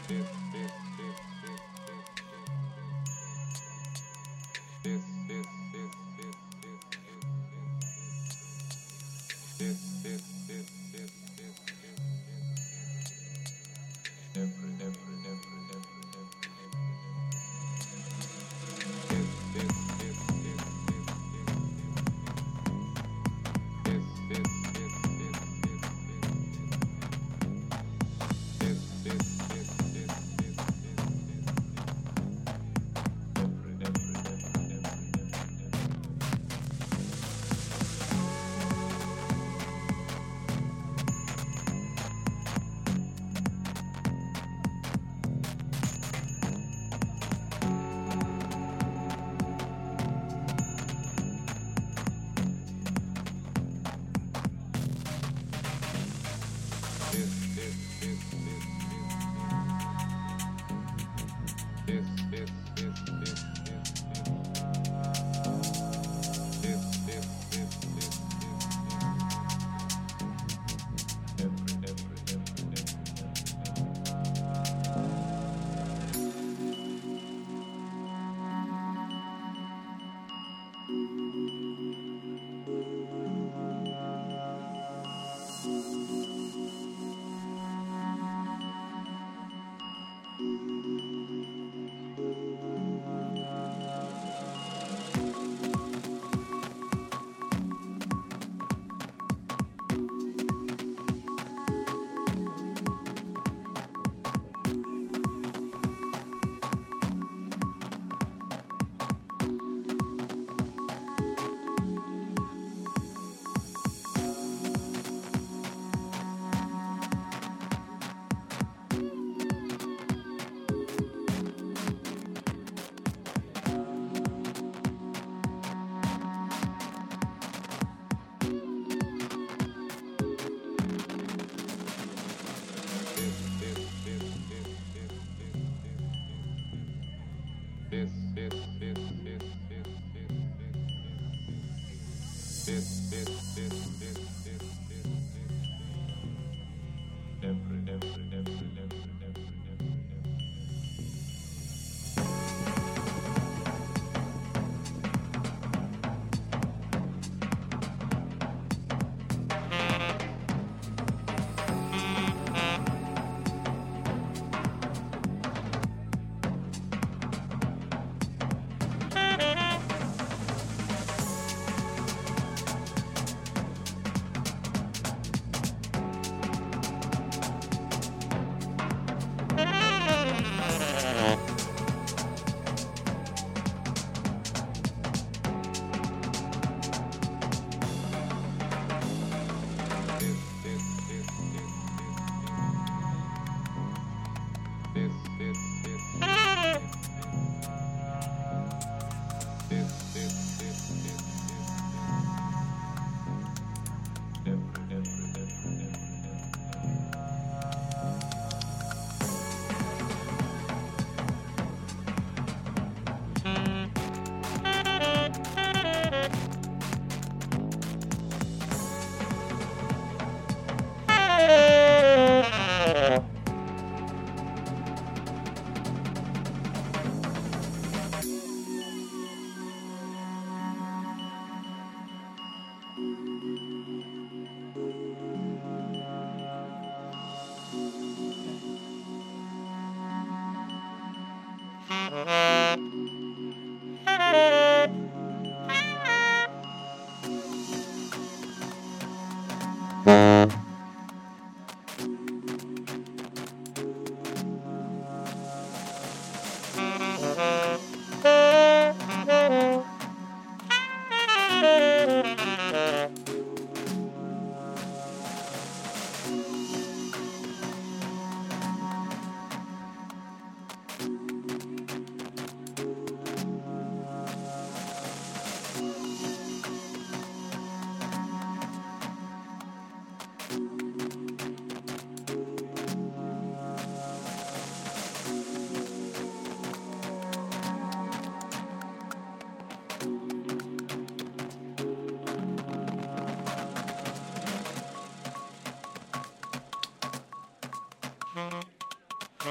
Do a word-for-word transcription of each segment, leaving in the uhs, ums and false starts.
Mm-hmm.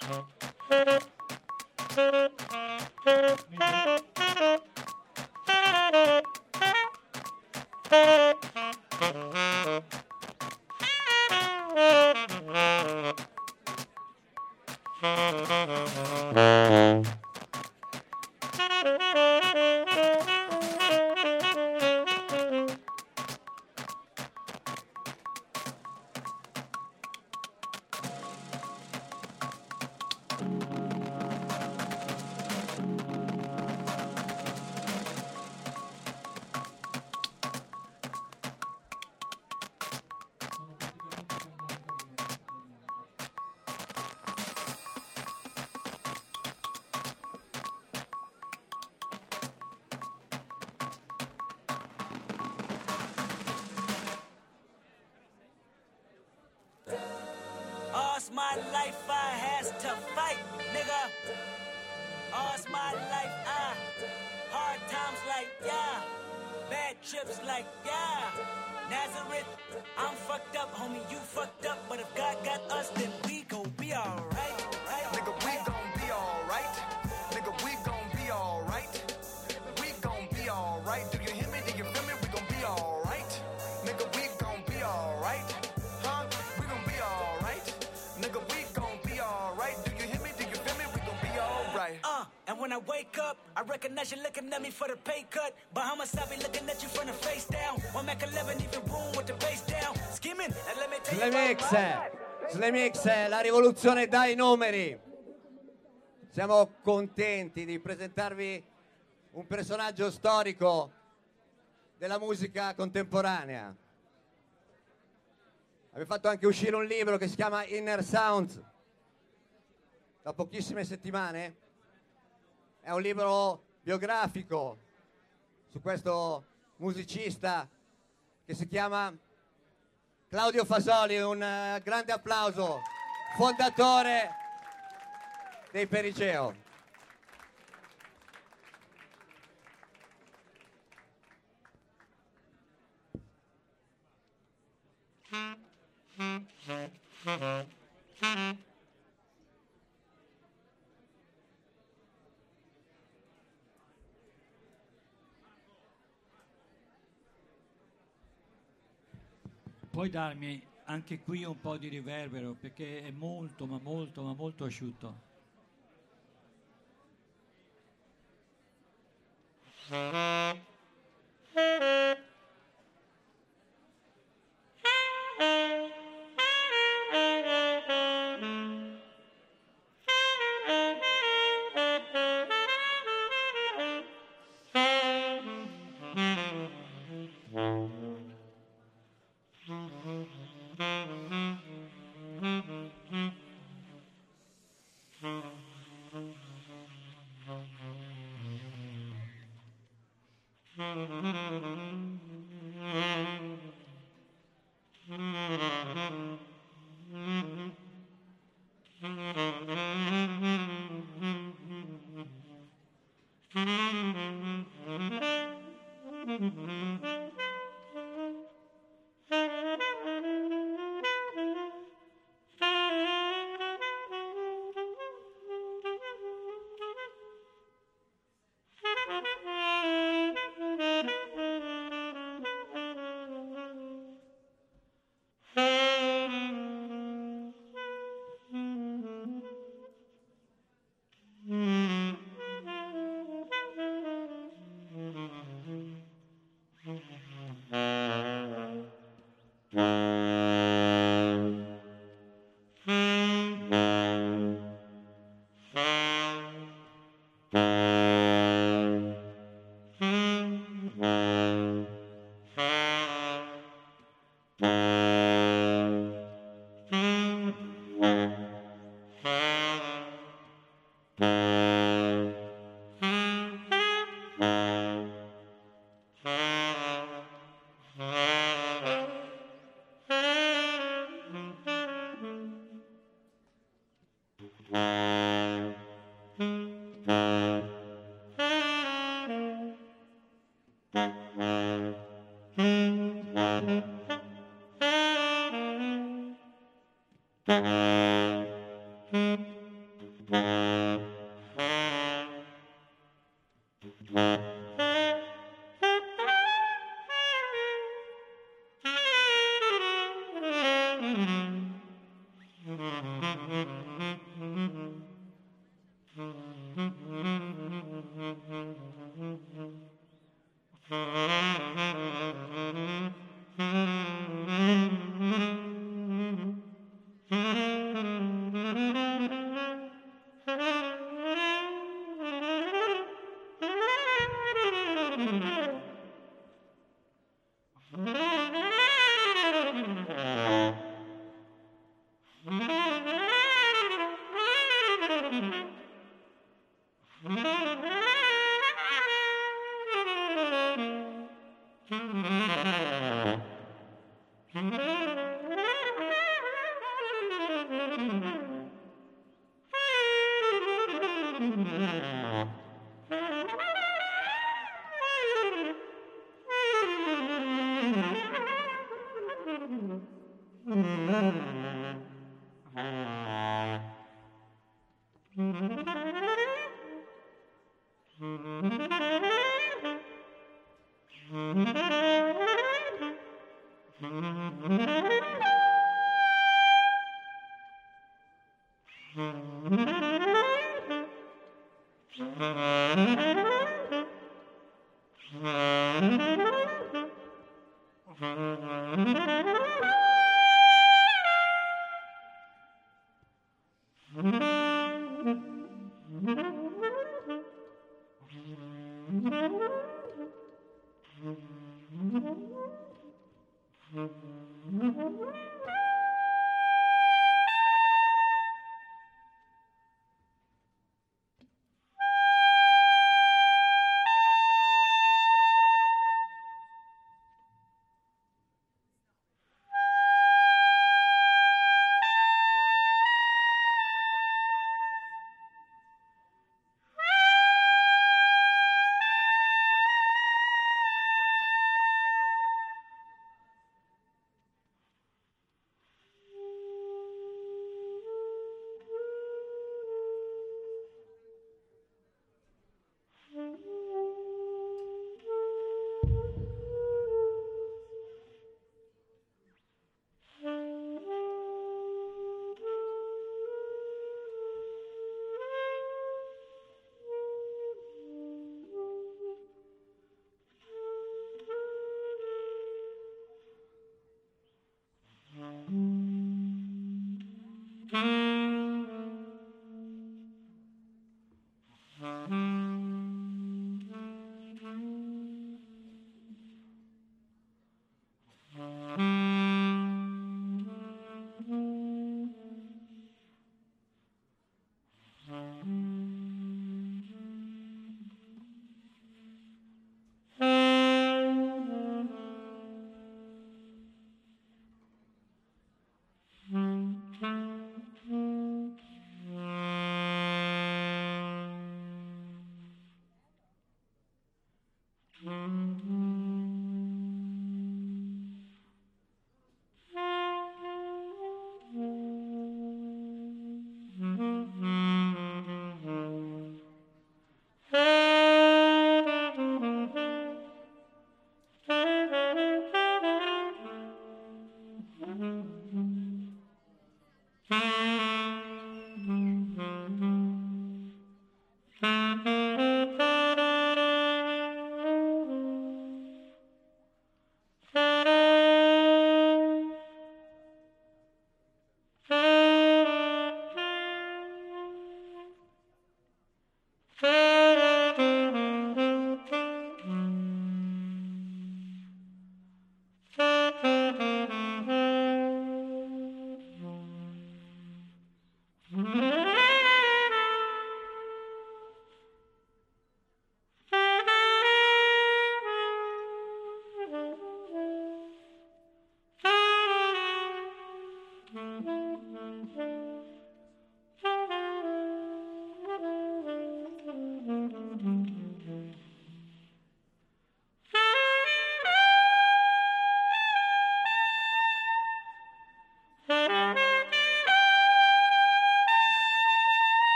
All's my life I has to fight, nigga. All's my life I hard times like yeah, bad trips like yeah. Nazareth, I'm fucked up, homie, you fucked up, but if God got us, then we gon' be alright. Right, nigga, we gon' be alright. Nigga, we gon' be alright. We gon' be alright. Do you hear me? Do you feel me? We gon' be alright. Nigga, we gon' be alright. Huh? We gon' be alright. Nigga, we gon' be alright. Do you hear me? Do you feel me? We gon' be alright. Uh, and when I wake up, I recognize you looking at me for the pay cut. Bahamas, I be looking at you from the face down. One Mac eleven, even room with the bass down. Skimming, and let me tell you Slemix, about Slemix, la rivoluzione dai numeri. Siamo contenti di presentarvi un personaggio storico della musica contemporanea. Abbiamo fatto anche uscire un libro che si chiama Inner Sounds da pochissime settimane. È un libro biografico su questo musicista che si chiama Claudio Fasoli. Un uh, grande applauso, fondatore dei Periceo. Puoi darmi anche qui un po' di riverbero perché è molto ma molto ma molto asciutto.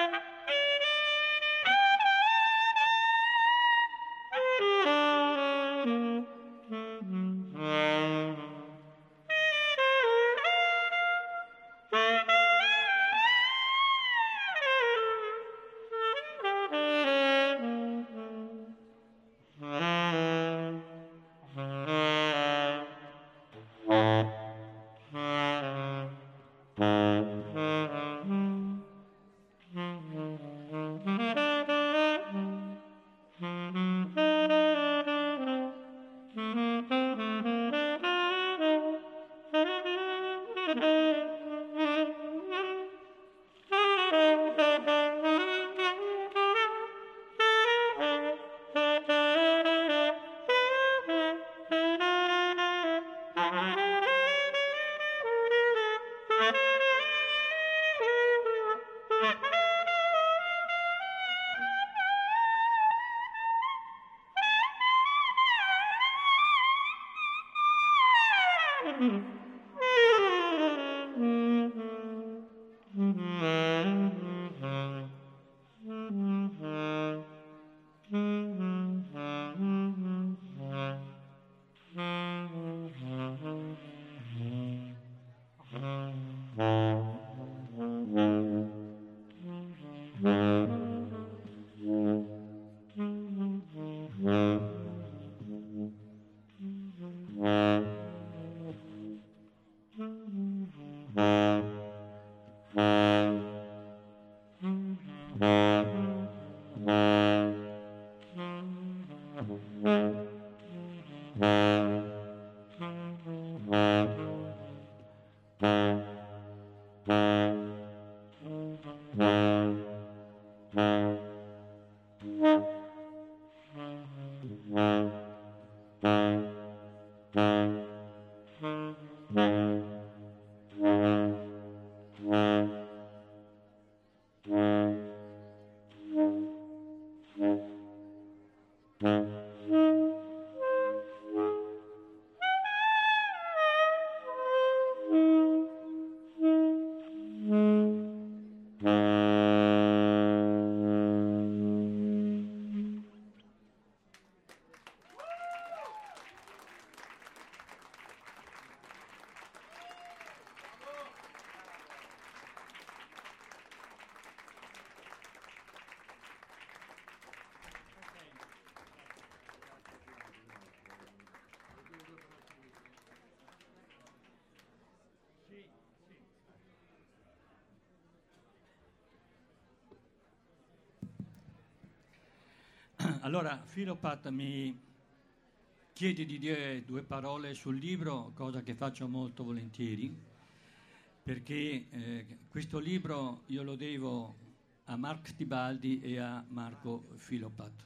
Allora, Philopath mi chiede di dire due parole sul libro, cosa che faccio molto volentieri, perché eh, questo libro io lo devo a Mark Tibaldi e a Marco Philopath.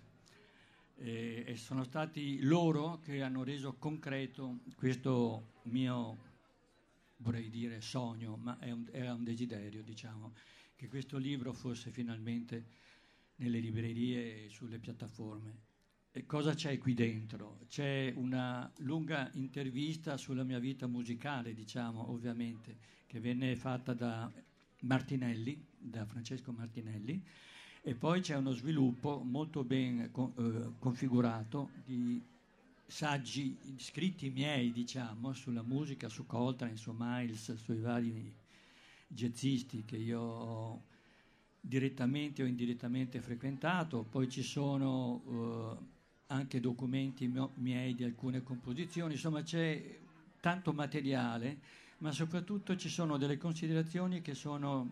E, e sono stati loro che hanno reso concreto questo mio, vorrei dire, sogno, ma è un, era un desiderio, diciamo, che questo libro fosse finalmente nelle librerie e sulle piattaforme. E cosa c'è qui dentro? C'è una lunga intervista sulla mia vita musicale, diciamo, ovviamente, che venne fatta da Martinelli, da Francesco Martinelli, e poi c'è uno sviluppo molto ben con, eh, configurato di saggi scritti miei, diciamo, sulla musica, su Coltrane, su Miles, sui vari jazzisti che io ho direttamente o indirettamente frequentato. Poi ci sono uh, anche documenti mio, miei di alcune composizioni, insomma c'è tanto materiale, ma soprattutto ci sono delle considerazioni che sono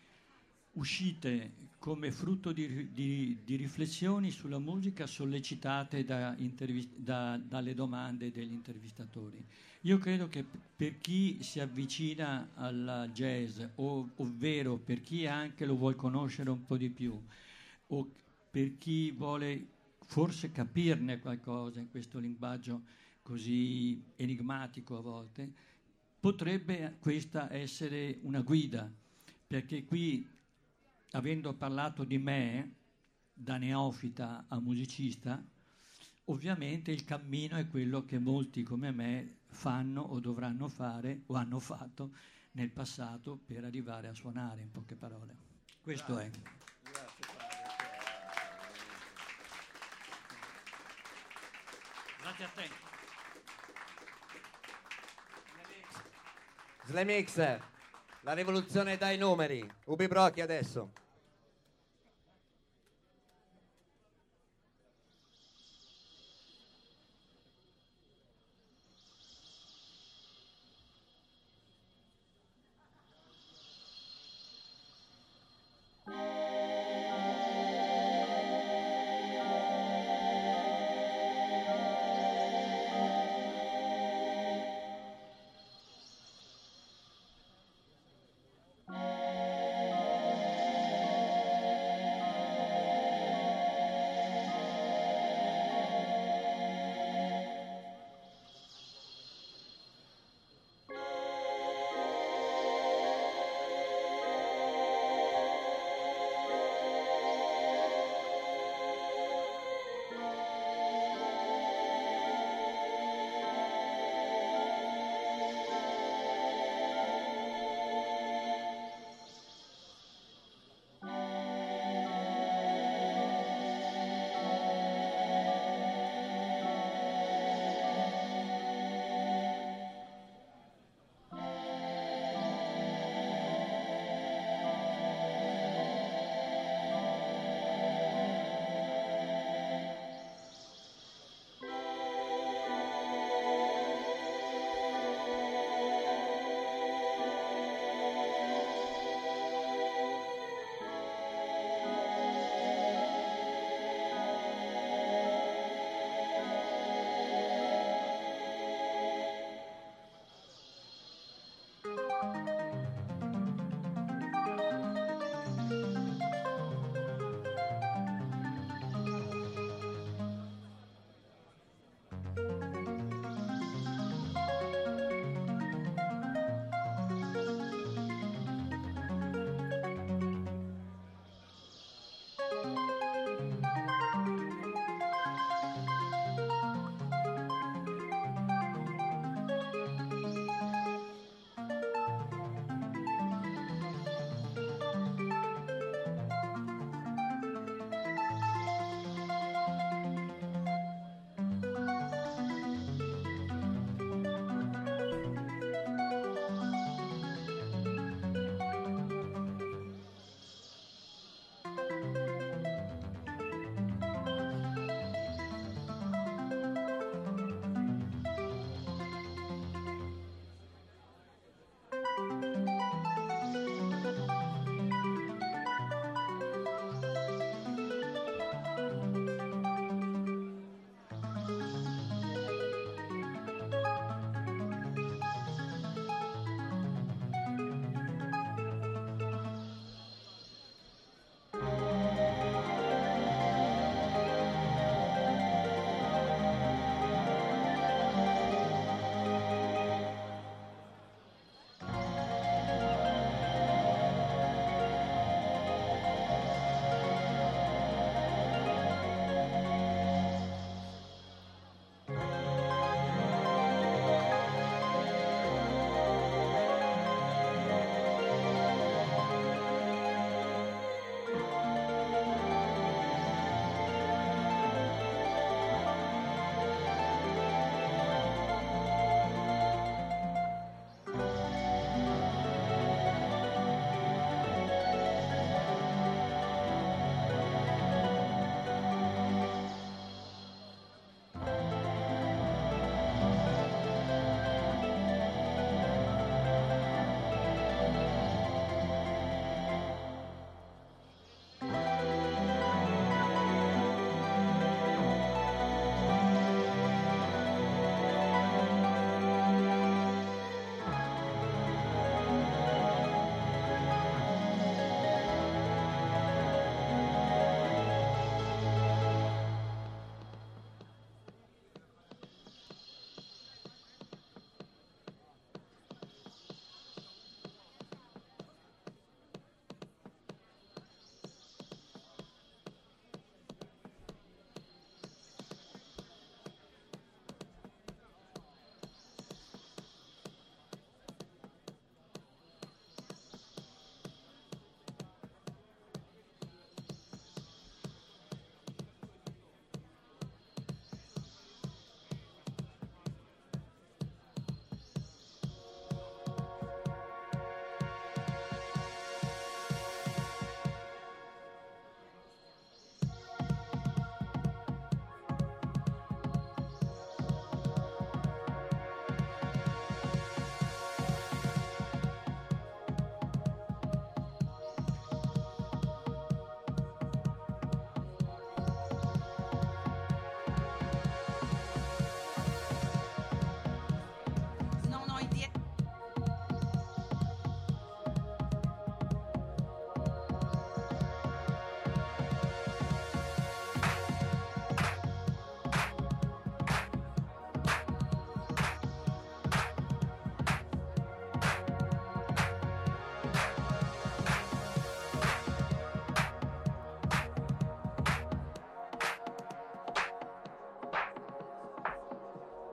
uscite come frutto di, di, di riflessioni sulla musica sollecitate da intervist- da, dalle domande degli intervistatori. Io credo che per chi si avvicina alla jazz, o, ovvero per chi anche lo vuol conoscere un po' di più, o per chi vuole forse capirne qualcosa in questo linguaggio così enigmatico a volte, potrebbe questa essere una guida, perché qui, avendo parlato di me, da neofita a musicista, ovviamente il cammino è quello che molti come me fanno o dovranno fare o hanno fatto nel passato per arrivare a suonare, in poche parole. Questo è. Grazie a te. Slamix, la rivoluzione dai numeri. Ubi Brocchi adesso.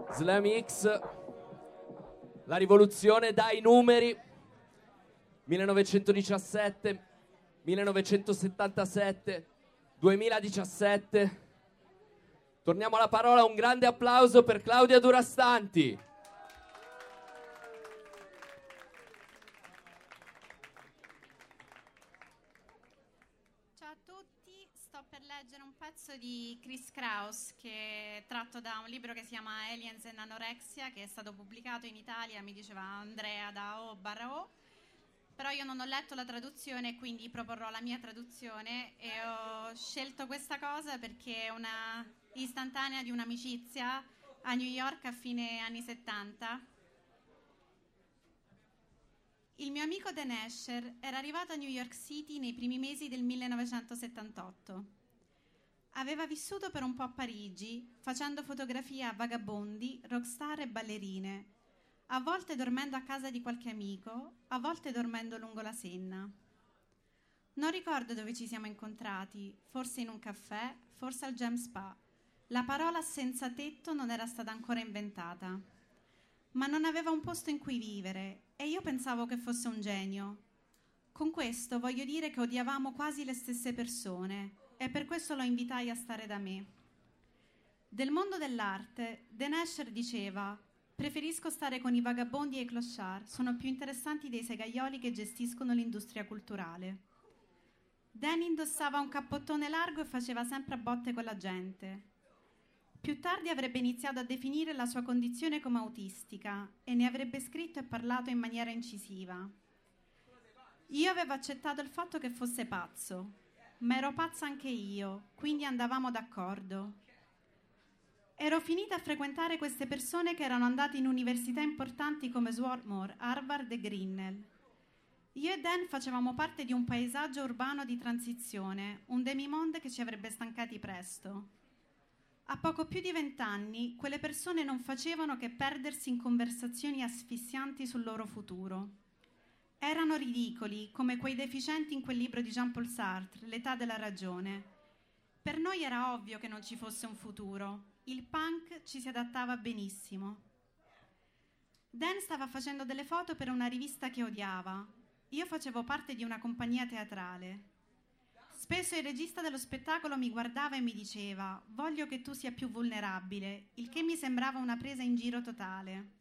Slam X, la rivoluzione dai numeri, millenovecentodiciassette, millenovecentosettantasette, duemiladiciassette. Torniamo alla parola, un grande applauso per Claudia Durastanti. Ciao a tutti, sto per leggere un pezzo di Chris Kraus che è tratto da un libro che si chiama Aliens and Anorexia, che è stato pubblicato in Italia, mi diceva Andrea, da O barra O, però io non ho letto la traduzione, quindi proporrò la mia traduzione e ho scelto questa cosa perché è una istantanea di un'amicizia a New York a fine anni settanta. Il mio amico Dan Escher era arrivato a New York City nei primi mesi del millenovecentosettantotto. Aveva vissuto per un po' a Parigi, facendo fotografie a vagabondi, rockstar e ballerine, a volte dormendo a casa di qualche amico, a volte dormendo lungo la Senna. Non ricordo dove ci siamo incontrati, forse in un caffè, forse al Gem Spa. La parola senza tetto non era stata ancora inventata. Ma non aveva un posto in cui vivere e io pensavo che fosse un genio. Con questo voglio dire che odiavamo quasi le stesse persone e per questo lo invitai a stare da me. Del mondo dell'arte, Dan Escher diceva: preferisco stare con i vagabondi e i clochard, sono più interessanti dei segaioli che gestiscono l'industria culturale. Dan indossava un cappottone largo e faceva sempre a botte con la gente. Più tardi avrebbe iniziato a definire la sua condizione come autistica e ne avrebbe scritto e parlato in maniera incisiva. Io avevo accettato il fatto che fosse pazzo, ma ero pazza anche io, quindi andavamo d'accordo. Ero finita a frequentare queste persone che erano andate in università importanti come Swarthmore, Harvard e Grinnell. Io e Dan facevamo parte di un paesaggio urbano di transizione, un demimonde che ci avrebbe stancati presto. A poco più di vent'anni, quelle persone non facevano che perdersi in conversazioni asfissianti sul loro futuro. Erano ridicoli, come quei deficienti in quel libro di Jean-Paul Sartre, L'età della ragione. Per noi era ovvio che non ci fosse un futuro. Il punk ci si adattava benissimo. Dan stava facendo delle foto per una rivista che odiava. Io facevo parte di una compagnia teatrale. Spesso il regista dello spettacolo mi guardava e mi diceva: voglio che tu sia più vulnerabile, il che mi sembrava una presa in giro totale.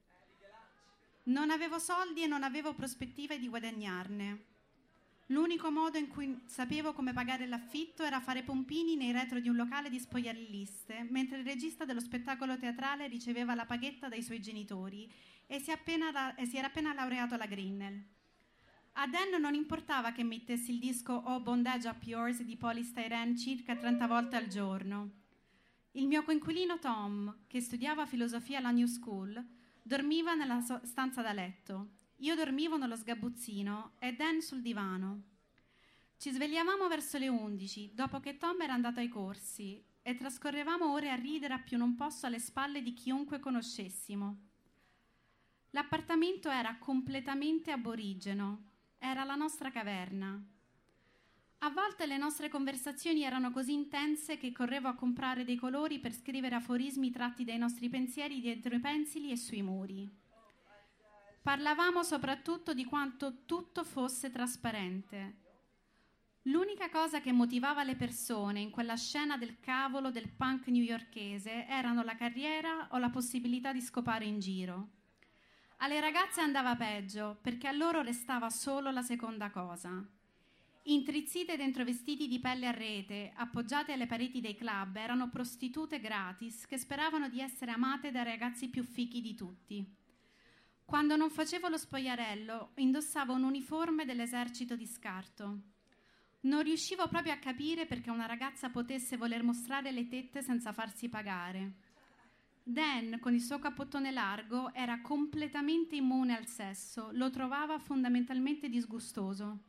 Non avevo soldi e non avevo prospettive di guadagnarne. L'unico modo in cui sapevo come pagare l'affitto era fare pompini nei retro di un locale di spogliarelliste, mentre il regista dello spettacolo teatrale riceveva la paghetta dai suoi genitori e si, appena, e si era appena laureato alla Grinnell. A Dan non importava che mettessi il disco Oh Bondage Up Yours di Polystyrene circa trenta volte al giorno. Il mio coinquilino Tom, che studiava filosofia alla New School, dormiva nella so- stanza da letto. Io dormivo nello sgabuzzino e Dan sul divano. Ci svegliavamo verso le undici, dopo che Tom era andato ai corsi, e trascorrevamo ore a ridere a più non posso alle spalle di chiunque conoscessimo. L'appartamento era completamente aborigeno. Era la nostra caverna. A volte le nostre conversazioni erano così intense che correvo a comprare dei colori per scrivere aforismi tratti dai nostri pensieri dietro i pensili e sui muri. Parlavamo soprattutto di quanto tutto fosse trasparente. L'unica cosa che motivava le persone in quella scena del cavolo del punk newyorkese erano la carriera o la possibilità di scopare in giro. Alle ragazze andava peggio, perché a loro restava solo la seconda cosa. Intrizzite dentro vestiti di pelle a rete, appoggiate alle pareti dei club, erano prostitute gratis che speravano di essere amate dai ragazzi più fichi di tutti. Quando non facevo lo spogliarello, indossavo un uniforme dell'esercito di scarto. Non riuscivo proprio a capire perché una ragazza potesse voler mostrare le tette senza farsi pagare. Dan, con il suo cappottone largo, era completamente immune al sesso, lo trovava fondamentalmente disgustoso.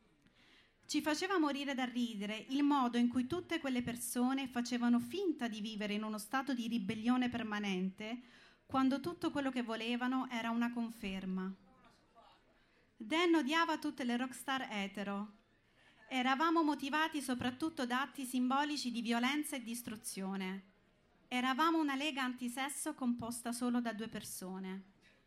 Ci faceva morire da ridere il modo in cui tutte quelle persone facevano finta di vivere in uno stato di ribellione permanente, quando tutto quello che volevano era una conferma. Dan odiava tutte le rockstar etero. Eravamo motivati soprattutto da atti simbolici di violenza e distruzione. Eravamo una lega antisesso composta solo da due persone.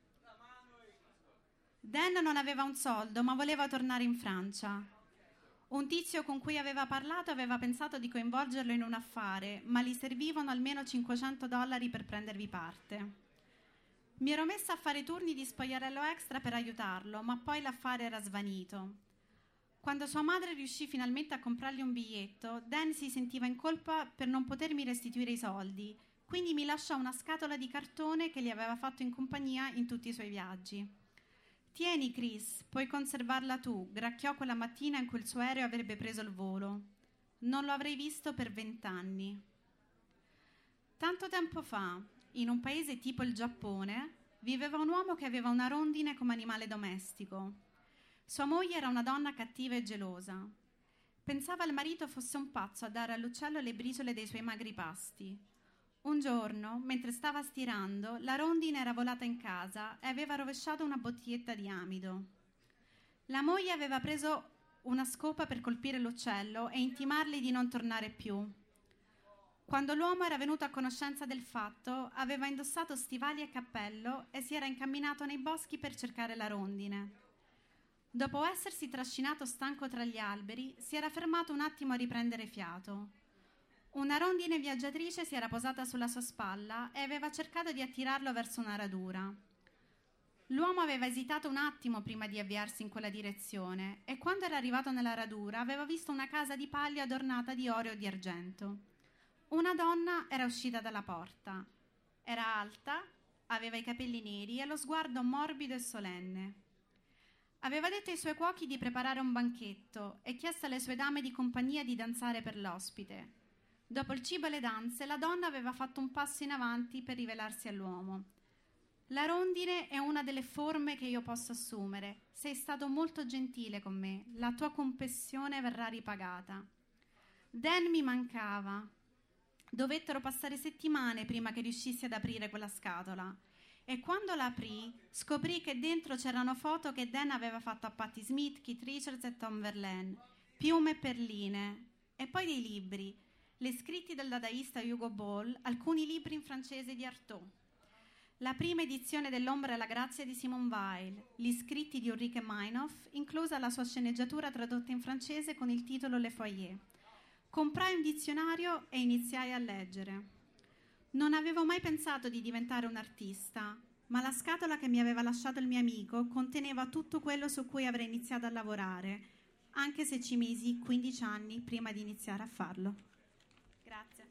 Dan non aveva un soldo, ma voleva tornare in Francia. Un tizio con cui aveva parlato aveva pensato di coinvolgerlo in un affare, ma gli servivano almeno cinquecento dollari per prendervi parte. Mi ero messa a fare turni di spogliarello extra per aiutarlo, ma poi l'affare era svanito. Quando sua madre riuscì finalmente a comprargli un biglietto, Dan si sentiva in colpa per non potermi restituire i soldi, quindi mi lasciò una scatola di cartone che gli aveva fatto in compagnia in tutti i suoi viaggi. «Tieni, Chris, puoi conservarla tu», gracchiò quella mattina in cui il suo aereo avrebbe preso il volo. Non lo avrei visto per vent'anni. Tanto tempo fa, in un paese tipo il Giappone, viveva un uomo che aveva una rondine come animale domestico. Sua moglie era una donna cattiva e gelosa. Pensava al marito fosse un pazzo a dare all'uccello le briciole dei suoi magri pasti. Un giorno, mentre stava stirando, la rondine era volata in casa e aveva rovesciato una bottiglietta di amido. La moglie aveva preso una scopa per colpire l'uccello e intimargli di non tornare più. Quando l'uomo era venuto a conoscenza del fatto, aveva indossato stivali e cappello e si era incamminato nei boschi per cercare la rondine. Dopo essersi trascinato stanco tra gli alberi, si era fermato un attimo a riprendere fiato. Una rondine viaggiatrice si era posata sulla sua spalla e aveva cercato di attirarlo verso una radura. L'uomo aveva esitato un attimo prima di avviarsi in quella direzione e quando era arrivato nella radura aveva visto una casa di paglia adornata di oro e di argento. Una donna era uscita dalla porta. Era alta, aveva i capelli neri e lo sguardo morbido e solenne. Aveva detto ai suoi cuochi di preparare un banchetto e chiesto alle sue dame di compagnia di danzare per l'ospite. Dopo il cibo e le danze, la donna aveva fatto un passo in avanti per rivelarsi all'uomo. La rondine è una delle forme che io posso assumere. Sei stato molto gentile con me. La tua compassione verrà ripagata. Dan mi mancava. Dovettero passare settimane prima che riuscissi ad aprire quella scatola. E quando la aprì, scoprì che dentro c'erano foto che Dan aveva fatto a Patti Smith, Keith Richards e Tom Verlaine, piume e perline, e poi dei libri. Le scritti del dadaista Hugo Ball, alcuni libri in francese di Artaud, la prima edizione dell'Ombra e la grazia di Simone Weil, gli scritti di Ulrike Meinhof, inclusa la sua sceneggiatura tradotta in francese con il titolo Le Foyer. Comprai un dizionario e iniziai a leggere. Non avevo mai pensato di diventare un artista, ma la scatola che mi aveva lasciato il mio amico conteneva tutto quello su cui avrei iniziato a lavorare, anche se ci misi quindici anni prima di iniziare a farlo. Grazie.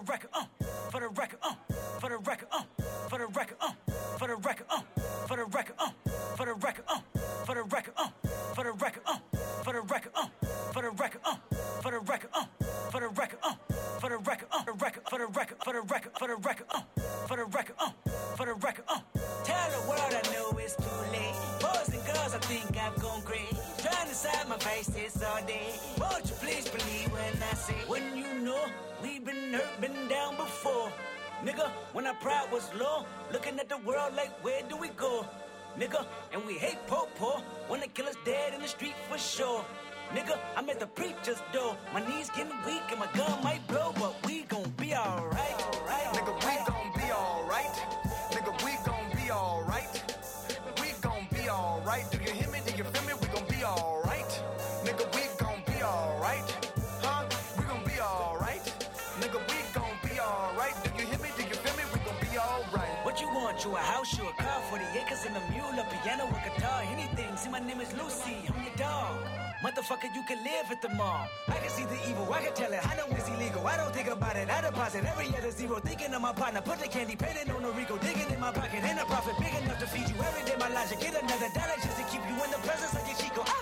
record, uh, for the record, uh, for the record, uh, for the record, uh, for the record, uh, for the record, uh, for the record, uh, for the record, uh, for the record, uh, for the record, uh, for the record, uh, for the record, uh, for the record, uh, for the record, uh, the record, for the record, for the record, for the record, uh, for the record, uh, for the record, uh. Tell the world I know it's too late. Boys and girls, I think I've gone crazy. Trying to side my face this all day. Won't you please believe when I say, when you know we've been hurt, been down before. Nigga, when our pride was low, looking at the world like, where do we go? Nigga, and we hate po-po, when the killer's dead in the street for sure. Nigga, I'm at the preacher's door. My knees getting weak and my gun might blow, but we gon' be alright. Right, Nigga, we gon' be alright. Nigga, we gon' be alright. We gon' be alright. Do you hear me? Do you feel me? We gon' be alright. Nigga, we gon' be alright. Huh? We gon' be alright. Nigga, we gon' be alright. Do you hear me? Do you feel me? We gon' be alright. What you want? You a house, you a car, forty acres and a mule, a piano, a guitar, anything. See, my name is Lucy, I'm your dog. Motherfucker, you can live at the mall. I can see the evil, I can tell it. I know it's illegal, I don't think about it. I deposit every other zero, thinking of my partner. Put the candy, painting on the Rico, digging in my pocket. Ain't a profit big enough to feed you every day. My logic, get another dollar just to keep you in the presence of your Chico. Ah!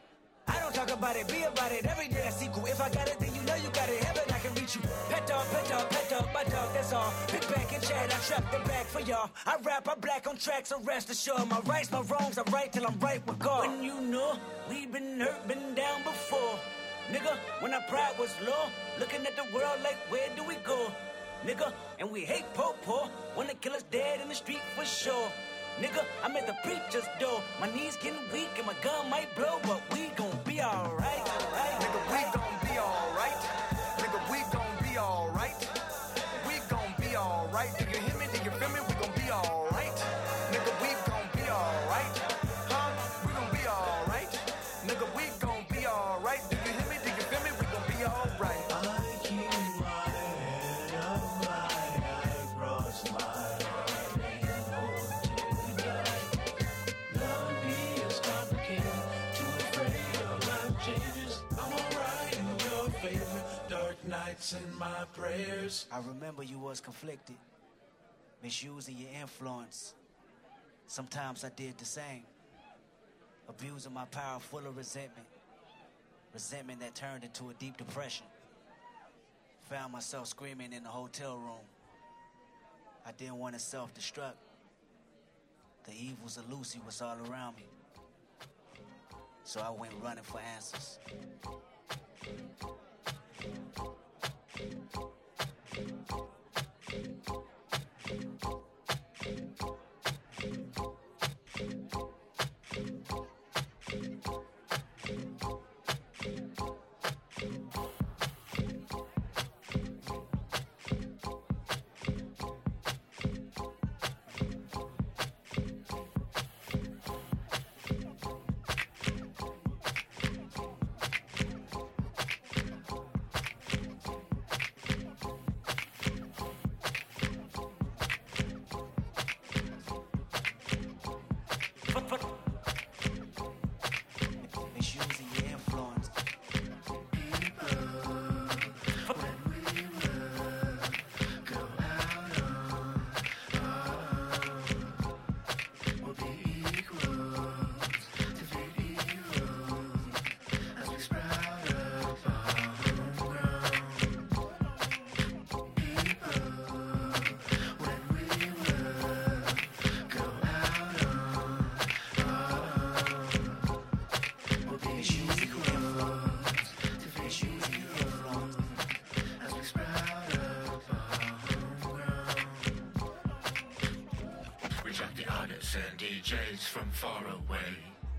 I don't talk about it, be about it. Every day I sequel. If I got it, then you know you got it. Heaven, I can reach you. Pet dog, pet dog, pet dog, my dog, that's all. Big back and chat, I trap the back for y'all. I rap, I'm black on tracks, so rest assured. My rights, my wrongs, I right till I'm right with God. When you know we've been hurt, been down before. Nigga, when our pride was low, looking at the world like, where do we go? Nigga, and we hate po-po, when the killer's dead in the street for sure. Nigga, I'm at the preacher's door. My knees getting weak and my gun might blow, but we gon' be alright. Nigga, we gon' be alright. Nigga, we gon' be alright. We gon' be alright. Do you hear me? Do you feel me? We gon' be alright. Nigga, we gon' be alright. Huh? We gon' be alright. Nigga, we gon' be alright. Do you hear me? Do you feel me? We gon' be alright. I keep my head up high, I cross my nights in my prayers. I remember you was conflicted, misusing your influence. Sometimes I did the same, abusing my power full of resentment. Resentment that turned into a deep depression. Found myself screaming in the hotel room. I didn't want to self-destruct. The evils of Lucy was all around me. So I went running for answers. And D Js from far away,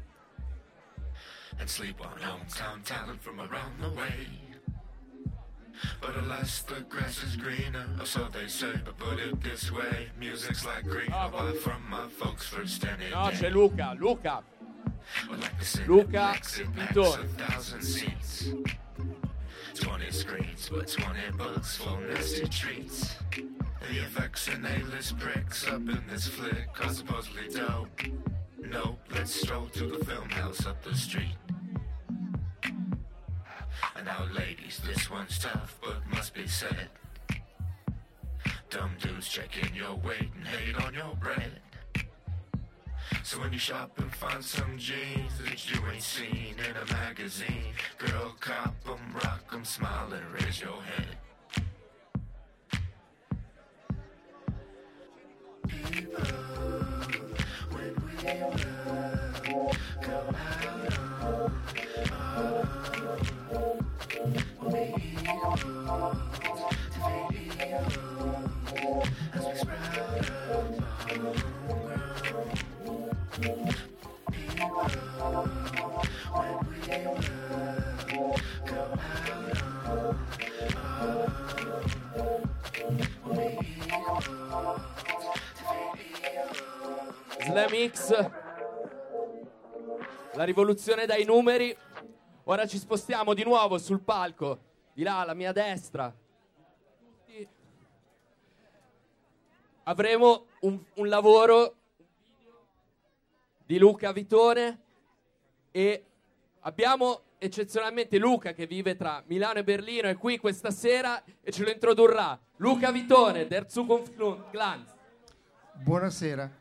and sleep on hometown talent from around the way. But alas, the grass is greener, or so they say. But put it this way, music's like green. Oh, from my folks first any No, day. c'è Luca, Luca. Like Luca, Pintor. Thousand seats, twenty screens, but twenty bucks for nasty treats. The effects and A-list pricks up in this flick are supposedly dope. Nope, let's stroll to the film house up the street. And now ladies, this one's tough, but must be said. Dumb dudes checking your weight and hate on your bread. So when you shop and find some jeans that you ain't seen in a magazine, girl, cop 'em, rock 'em, smile and raise your head. People, when we will come out on, we'll be equal to the evil as we sprout up homegrown. People, when we will come out on, we'll be equal to the evil. Slam X, la rivoluzione dai numeri. Ora ci spostiamo di nuovo sul palco, di là alla mia destra. Avremo un, un lavoro di Luca Vitone e abbiamo eccezionalmente Luca che vive tra Milano e Berlino, è qui questa sera e ce lo introdurrà. Luca Vitone, der Zukunftsglanz. Buonasera.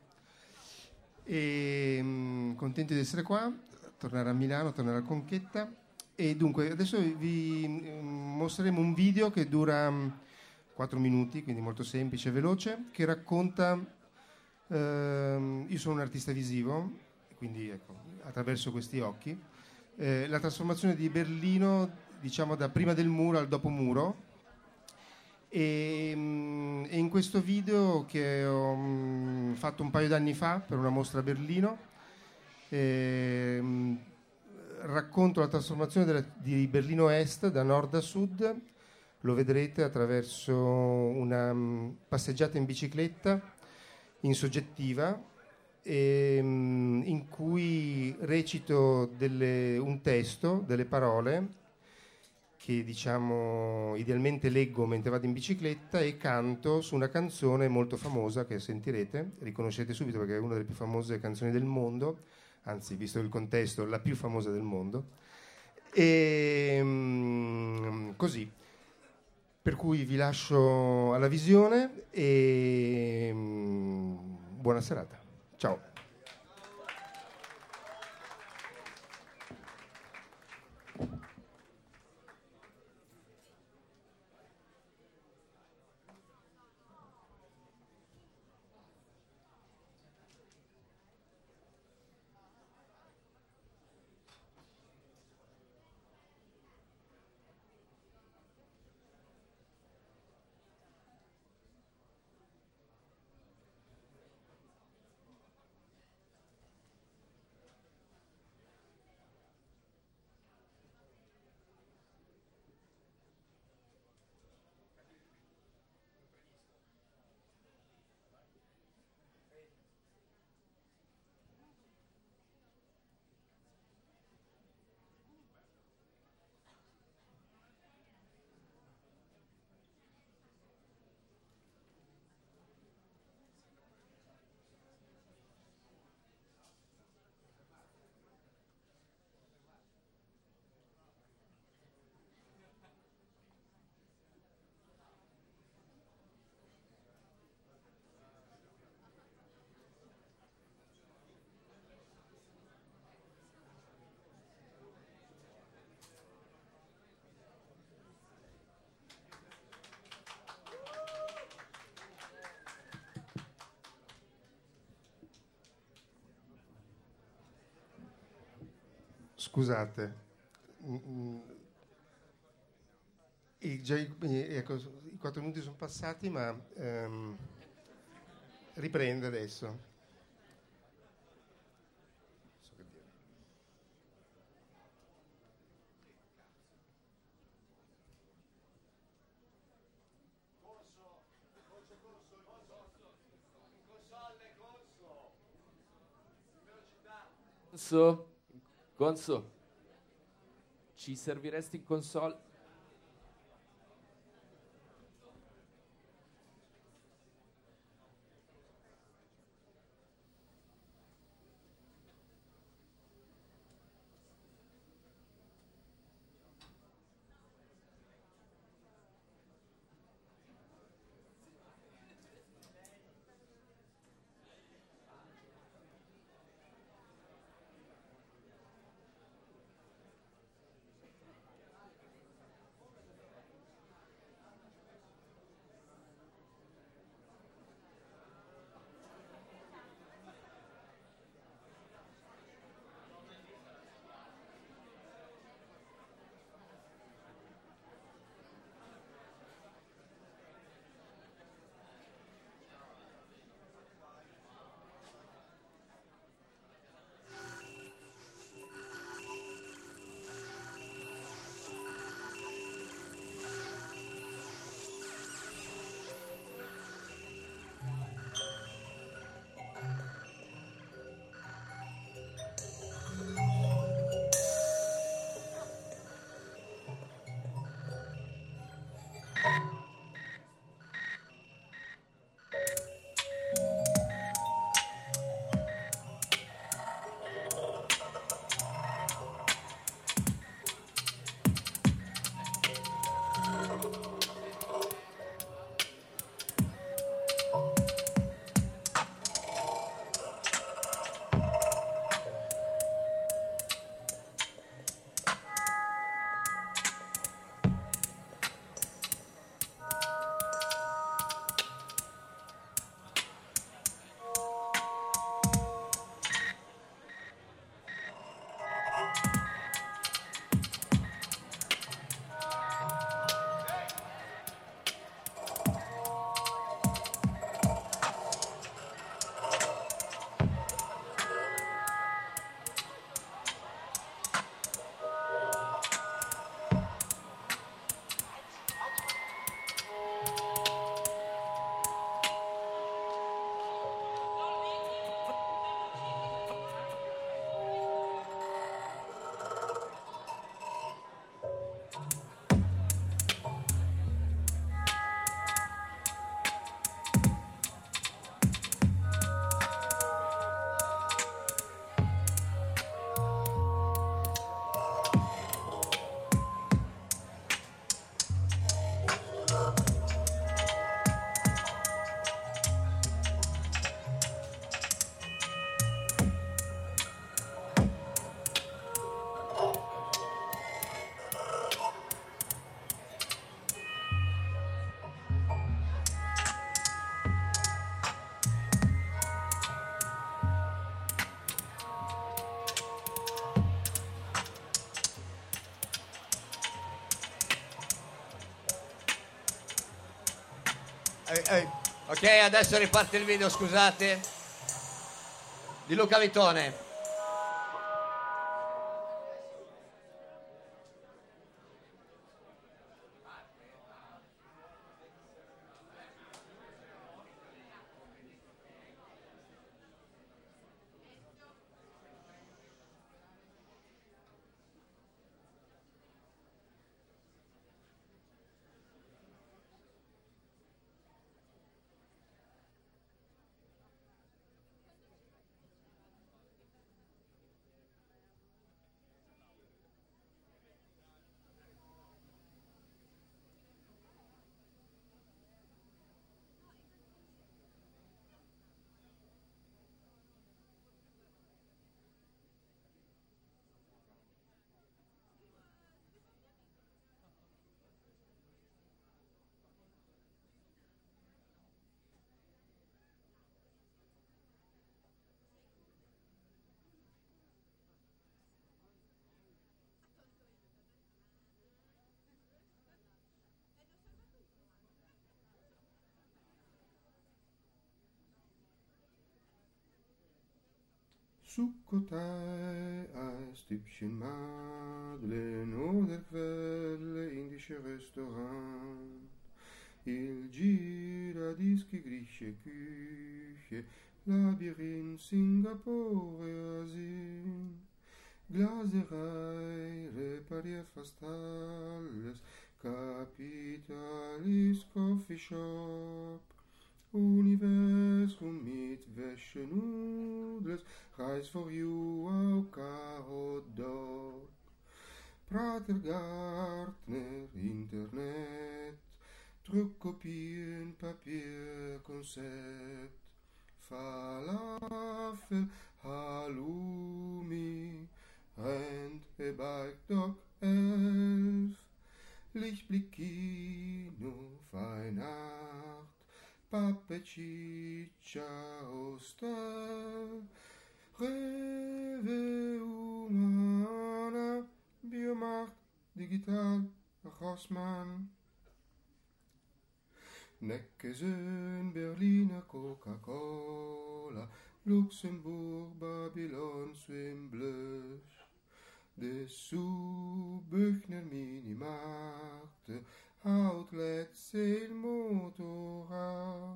E, mh, contenti di essere qua, tornare a Milano, tornare a Conchetta. E dunque adesso vi mh, mostreremo un video che dura mh, quattro minuti, quindi molto semplice e veloce, che racconta, ehm, io sono un artista visivo, quindi ecco, attraverso questi occhi, eh, la trasformazione di Berlino, diciamo da prima del muro al dopo muro. E, mh, e in questo video che ho mh, fatto un paio d'anni fa per una mostra a Berlino, eh, mh, racconto la trasformazione della, di Berlino Est da nord a sud. Lo vedrete attraverso una mh, passeggiata in bicicletta in soggettiva, e, mh, in cui recito delle, un testo, delle parole che diciamo idealmente leggo mentre vado in bicicletta e canto su una canzone molto famosa che sentirete, riconoscete subito perché è una delle più famose canzoni del mondo, anzi visto il contesto la più famosa del mondo. E mh, così, per cui vi lascio alla visione e mh, buona serata. Ciao. Scusate, I, già, ecco, i quattro minuti sono passati, ma ehm, riprende adesso. Non so che dire. Gonzo, Gonzo, ci serviresti in console? eh, ok, adesso riparte il video, scusate, di Luca Vitone. Succotai ein Stückchen Madeleine oder Quelle, indische Restaurant. Il giradischi grisce Küche, Labyrinth, Singapore, Asien. Glaserei repariert fast alles, Capitalis Coffee Shop. Universum mit Wäsche, Nudels, Reis for you, Auka, Hot Dog. Prater, Gartner, Internet, Druckkopien, Papier, Konzept. Falafel, Halloumi, Rent, E-Bike, Doc, elf. Lichtblick, Kino, Weihnacht. Pappe, Ciccia, Oster, Rewe, Humana, Biomarkt, Digital, Rossmann, Neckesön, Berliner, Coca-Cola, Luxemburg, Babylon, Swimblöch, Dessous, Büchner, Minimarkt, Outlet, Sale, Motorrad,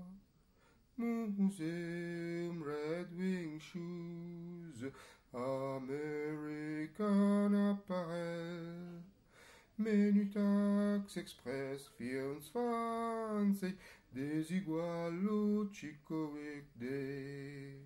Museum, Red Wing Shoes, American Apparel, Menütax Express vierundzwanzig, Desigual, Chico Weekday,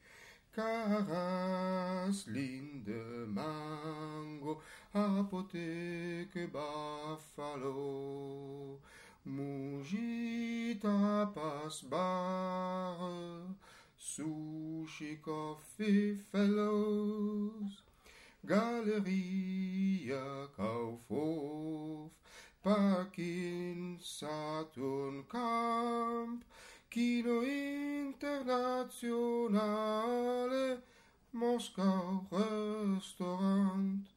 Caras, Linde, Mango, Apotheke, Buffalo, Muji, Tapas, Bar, Sushi, Coffee, Fellows, Galeria, Kaufhof, Parkin, Saturn, Camp, Kino Internazionale, Moskau, Restaurant,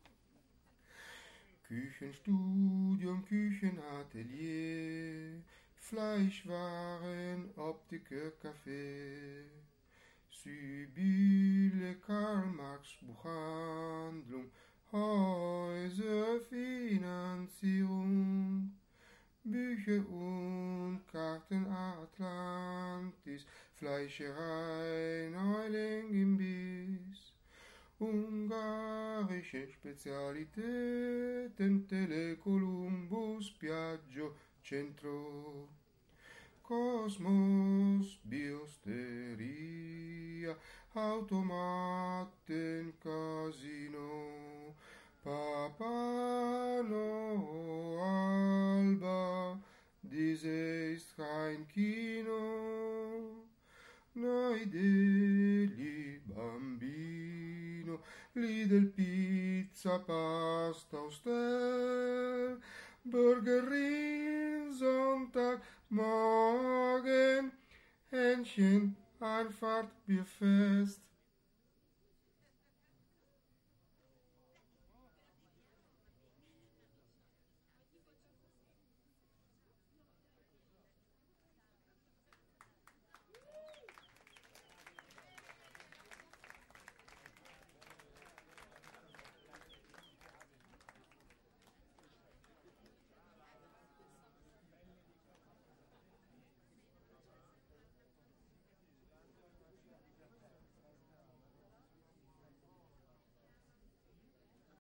Küchenstudium, Küchenatelier, Fleischwaren, Optiker, Café, Sibylle, Karl Marx, Buchhandlung, Häuser, Finanzierung, Bücher und Karten Atlantis, Fleischerei, Neuling im Biss, ungarische Spezialitäten, Tele-Columbus, Piaggio, Centro, Kosmos, Biosteria, Automaten, Casino, Papa no Alba, diese ist kein Kino, noi degli Bambino, Lidl, Pizza, Pasta, Auster, Burgerin, Sonntag, Morgen, Hähnchen, Einfahrt, Bierfest,